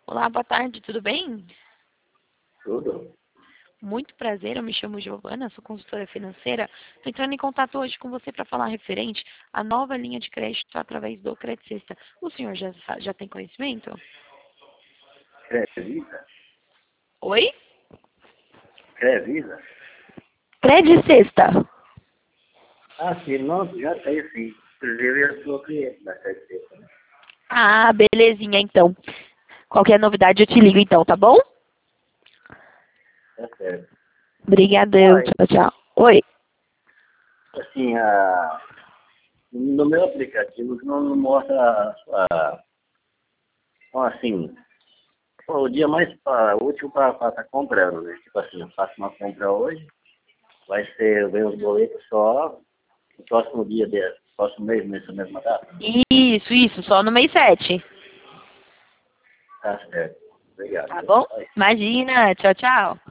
Olá, boa tarde, tudo bem? Tudo? Muito prazer, eu me chamo Giovana, sou consultora financeira. Estou entrando em contato hoje com você para falar referente à nova linha de crédito através do Credit Sexta. O senhor já tem conhecimento? Crevisa? Oi? Crevisa? Credit Sexta. Ah, sim, não, já tem sim. Inclusive eu sou cliente da Crevisa, né? Ah, belezinha então. Qualquer novidade eu te ligo então, tá bom? Tá certo. Obrigadão, Olha, tchau, tchau. Oi? assim, no meu aplicativo não mostra assim, o dia mais útil para estar comprando, né? Tipo assim, eu faço uma compra hoje, vai ser, eu ganho os boletos só no próximo dia, próximo mês, nessa mesma data. Isso, só no mês 7. Tá certo. Obrigado. Tá bom? Aí. Imagina, tchau, tchau.